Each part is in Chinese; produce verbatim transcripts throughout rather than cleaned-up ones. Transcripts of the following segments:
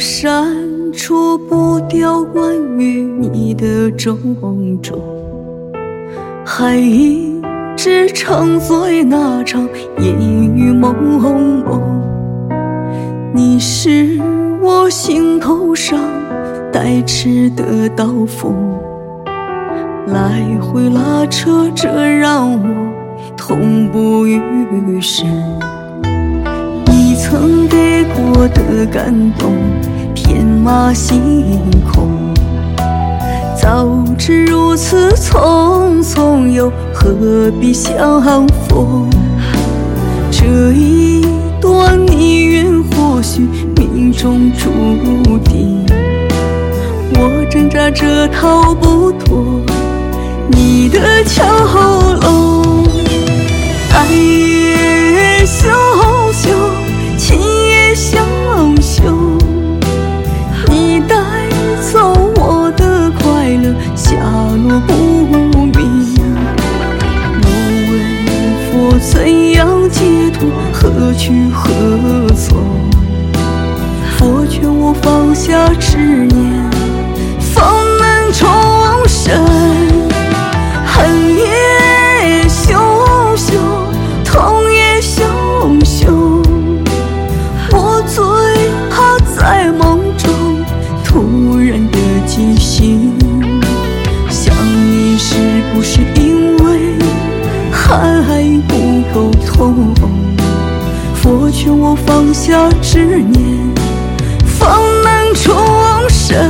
删除不掉关于你的种种，还一直沉醉那场烟雨蒙蒙。你是我心头上带刺的刀锋，来回拉扯着让我痛不欲生。你曾给过的感动天马行空，早知如此匆匆，又何必相逢？这一段你愿或许命中注定，我挣扎着逃不脱你的桥笼。爱也羞羞，情也相修，你带走我的快乐，下落不明。我问佛怎样解脱，何去何从？佛劝我放下执念，方能重生。恨也羞羞，痛也羞羞，我最怕在梦中突然的惊醒。想你是不是因为还不够痛？佛劝我放下执念，方能重生。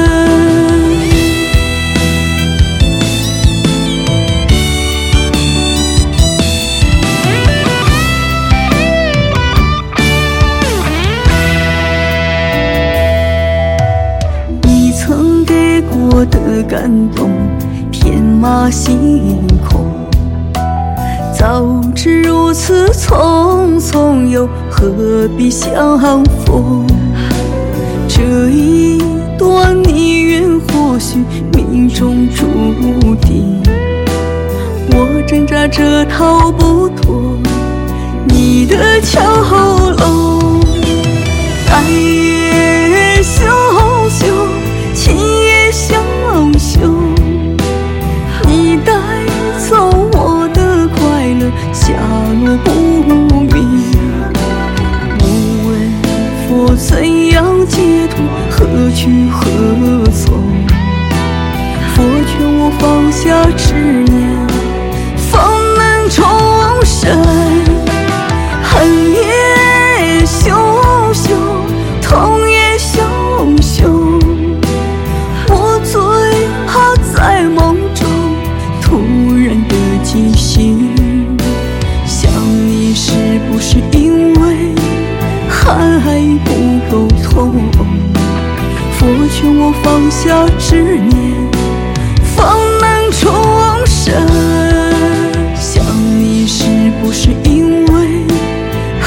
你曾给过的感动天马行空，早知如此匆匆，又何必相逢？这一段你愿或许命中注定，我挣扎着逃不脱你的桥笼。爱也羞羞，情也相修，你带走我的快乐，下落不明。我问佛怎样解脱，何去何从？佛劝我放下执念，方能重生。恨也羞羞，痛也羞羞，我最怕在梦中突然的惊醒。想你是不是因为还不够痛？佛劝我放下执念，方能重生。想你是不是因为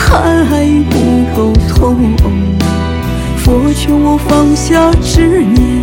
还不够痛？佛劝我放下执念，